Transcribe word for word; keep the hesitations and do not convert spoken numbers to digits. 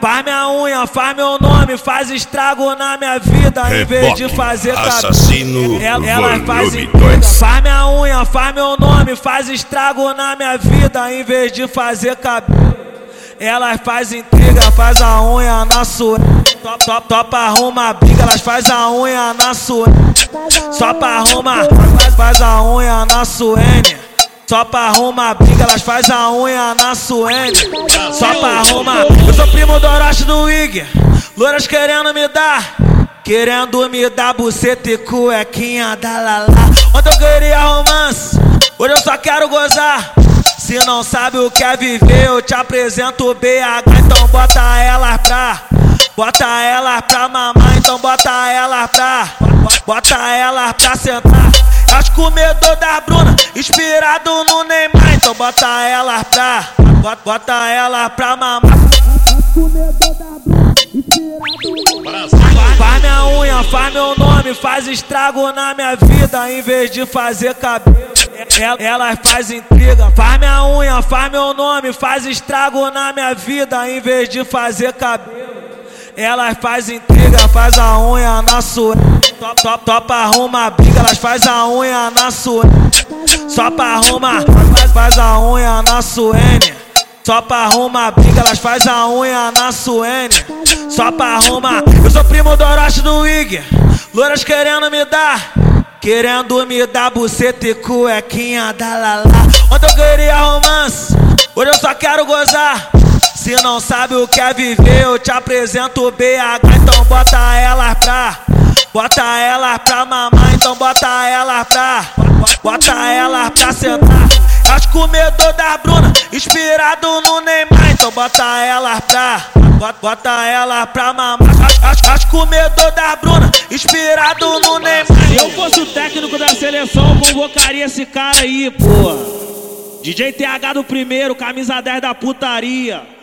Faz minha unha, faz meu nome, faz estrago na minha vida. Em vez de fazer assassino, ela, ela faz intriga. Faz minha unha, faz meu nome, faz estrago na minha vida. Em vez de fazer cabelo, elas faz intriga, faz a unha na sua. Top, top, top, arruma a briga, elas faz a unha na sua. Só pra arrumar, faz, faz a unha na suene. Só pra arrumar a briga, elas faz a unha na suene. Só pra arrumar. Eu sou primo do Orochi do Wig. Louras querendo me dar, querendo me dar buceta e cuequinha da Lala. Ontem eu queria romance, hoje eu só quero gozar. Se não sabe o que é viver, eu te apresento o B H. Então bota elas pra, bota elas pra mamar. Então bota elas pra, bota elas pra sentar. As comedor da Bruna, inspirado no Neymar. Então bota elas pra, bota, bota elas pra mamar. Faz minha unha, faz meu nome, faz estrago na minha vida. Em vez de fazer cabelo, elas faz intriga. Faz minha unha, faz meu nome, faz estrago na minha vida. Em vez de fazer cabelo, elas faz intriga, faz a unha na sua. Top, top, top, arruma a briga, elas faz a unha na sua. Só pra arrumar, faz, faz a unha na suene. Só pra arrumar a briga, elas faz a unha na suene. Só pra arrumar. Eu sou primo do Orochi do Wig. Louras querendo me dar, querendo me dar buceta e cuequinha da Lala. Ontem eu queria romance, hoje eu só quero gozar. Se não sabe o que é viver, eu te apresento o B H. Então bota elas pra, bota elas pra mamar. Então bota elas pra, bota elas pra sentar. As comedor da Bruna, inspirado no Neymar. Então bota elas pra, bota, bota elas pra mamar. As, as, as comedor da Bruna, inspirado no Neymar. Se eu fosse o técnico da seleção, eu convocaria esse cara aí, pô. D J T H do primeiro, camisa dez da putaria.